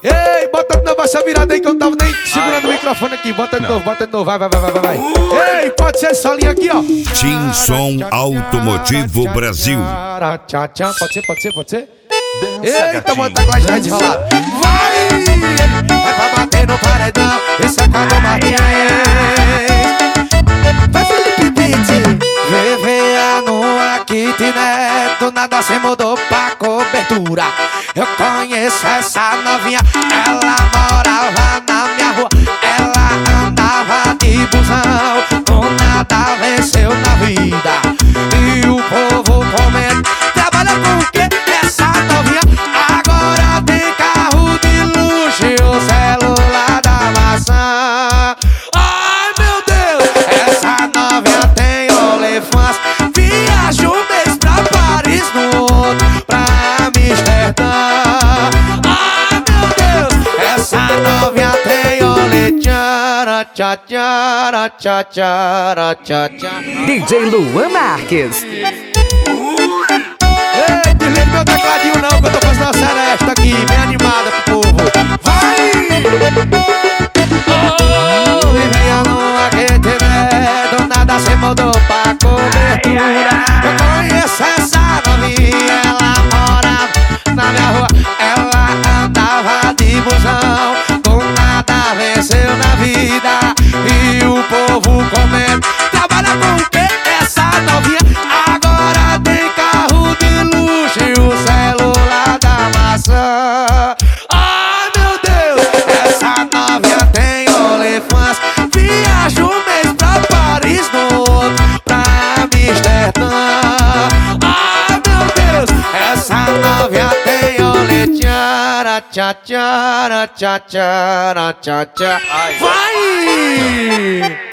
Ei, bota de novo essa virada aí que eu não tava nem segurando o microfone aqui. Bota de novo, vai, vai. Ei, pode ser essa linha aqui, ó. Tim Som Automotivo Brasil. Pode ser? Eita, bota com a gente enrolada. Vai pra bater no paredão, esse é Cadu Martins. Vai Felipe Pitti, VVA no kitnet, do nada cê mudou pra cobertura. Eu conheço essa novinha, ela morava na minha rua, ela andava de busão, com nada venceu na vida. E o povo comenta, trabalha com o quê? Essa novinha agora tem carro de luxo e o celular da maçã. Ai meu Deus, essa novinha tem OnlyFans, viaja um mês pra Paris, no outro pra Amsterdã. Ai meu Deus, essa novinha tem OnlyTchara, tchá, tchara, tchá, tchara, tchá, tchá. DJ Luan Marques. Ei, desliga meu tecladinho não, que eu tô fazendo a seresta aqui, bem animada pro povo. Vai! Oh, e venha no aquecimento, do nada cê mudou pra cobertura. Eu conheço essa novinha, ela morava na minha rua, ela andava de busão, com nada venceu na vida. E o povo comenta, trabalha com o quê? Essa novinha agora tem carro de luxo e o celular da maçã. Ai meu Deus, essa novinha tem OnlyFans, viaja um mês pra Paris, no outro pra Amsterdã. Ai meu Deus, essa novinha tem OnlyTchara, tchá, tchara, tchá, tchara, tchá, tchá. Vai!